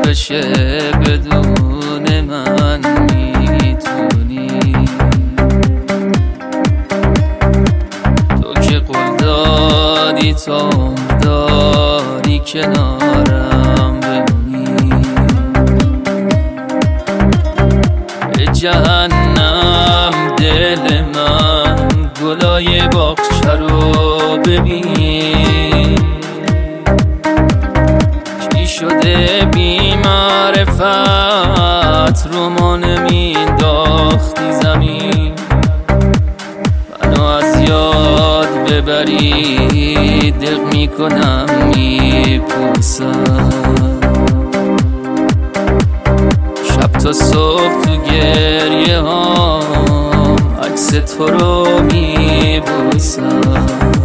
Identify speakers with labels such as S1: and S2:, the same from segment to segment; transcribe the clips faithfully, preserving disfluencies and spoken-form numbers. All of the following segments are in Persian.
S1: بشه بدون من میتونی. تو که قول دادی تا داری کنارم بمونی. به جهنم دل من گلای باغچه رو ببین. چی شده بی معرفت رو ما نمینداختی زمین. منو از یاد ببری دق میکنم میپرسم. شب تا صبح تو گریه هام عکس تو رو میبوسم.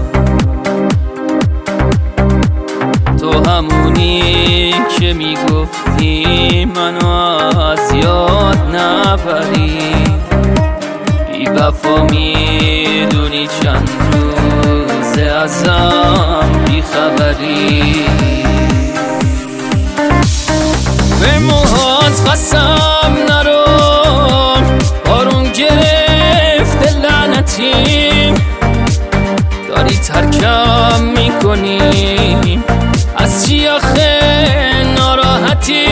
S1: تو همونی که میگفتی منو از یاد نبری. بی وفا میدونی چند روزه ازم بی خبری. به موهات قسم نرو بارون گرفته لعنتی. داری ترکم میکنی از چی آخه ناراحتی.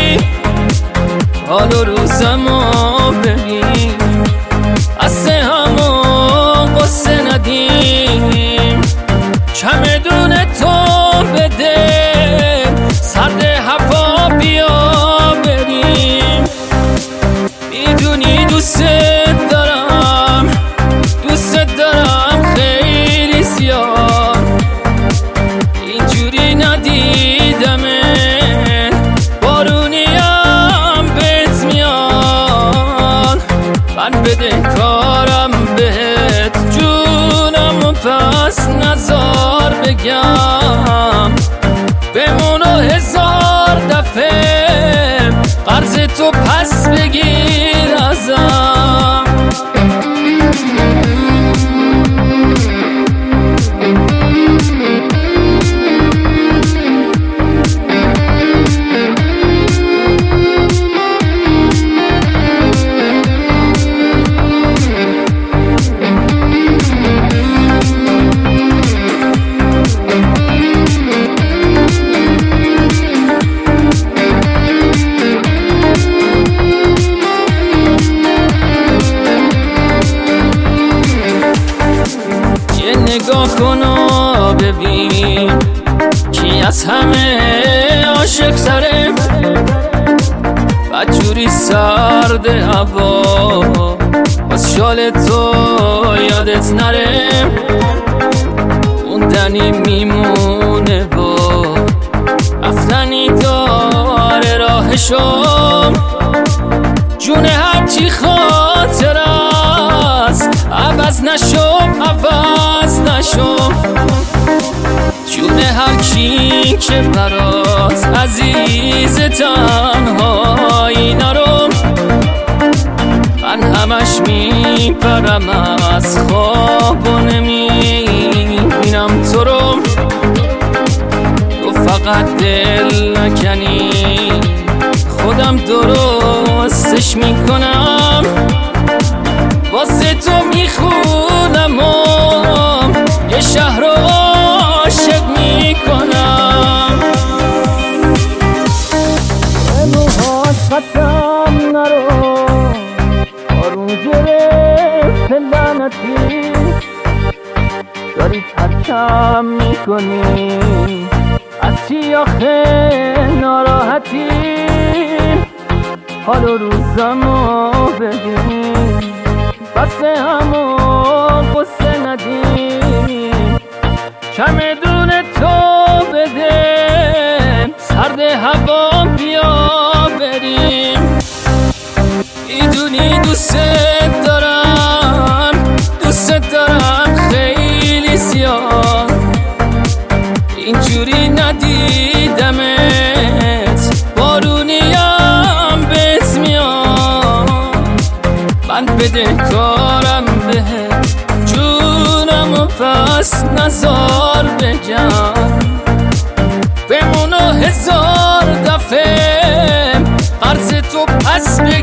S1: حال و روزمو ببین از همو قصه ندیم. چمدون تو بده سرد هوا بیا بریم. میدونی دوست دارم دوست دارم خیلی زیاد. اینجوری ندیدمه بارونیم بهت میاد. من بده کارم بهت جونم و پس نزار بگم. بمونو هزار دفعه قرض تو پس بگیر ازم. نگاه کن و ببین کی از همه عاشق تره. بدجوری سرد هوا باز شال تو یادت نره. موندنی میمونه با رفتنی داره راهشو. جون هرچی خاطر است عوض نشو عوض نشو. جون هر کی که براز عزیز تنهایی نرو. من همش میپرم از خواب و نمیبینم تو رو. تو فقط دل نکنی خودم درستش میکنم. واسه تو میخونم و یه شهر رو عاشق میکنم. به موهات قسم نرو بارون گرفته لعنتی. داری ترکم میکنی از چی آخه ناراحتی. حال و روزمو ببین بس همو قصه ندیم. چمدون تو بده سرد هوا بیا بریم. میدونی دوست دارم دوست دارم خیلی زیاد. اینجوری ندیدمت بارونیم بهت میاد. من بده کارم بهت جونم و پس نزار بگم. بمونو هزار دفعه پس بگیر